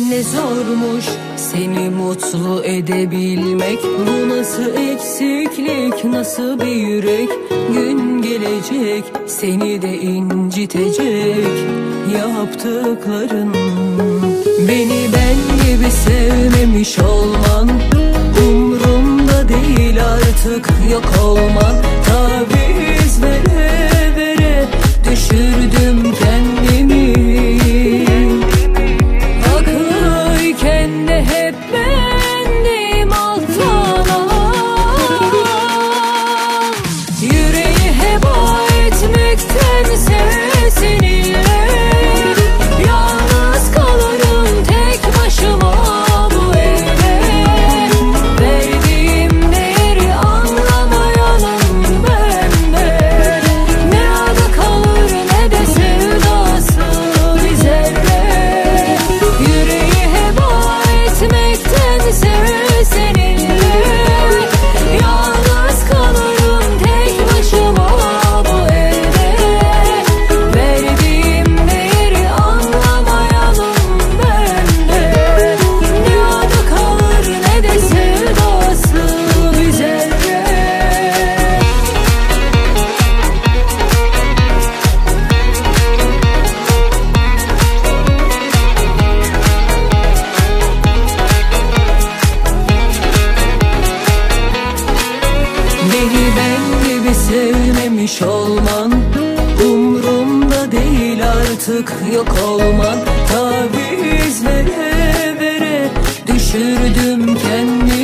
Ne zormuş seni mutlu edebilmek. Bu nasıl eksiklik, nasıl bir yürek. Gün gelecek seni de incitecek yaptıkların. Beni ben gibi sevmemiş olman umrumda değil artık, yok olman. Taviz vere vere düşürdüm kendimi. Haklıyken de hep bendim alttan alan. Yüreği heba etmektense seninle yalnız kalırım tek başıma bu evde. Verdiğim değeri anlamayanım ben de. Ne adı kalır ne de sevdası bir zerre. Yüreği heba etmektense seninle yalnız kalırım tek başıma bu evde. Verdiğim değeri anlamayanım ben de. Ne adı kalır ne de sevdası bir zerre. Beni ben gibi sevmemiş olman umrumda değil artık, yok olman. Taviz vere vere düşürdüm kendimi.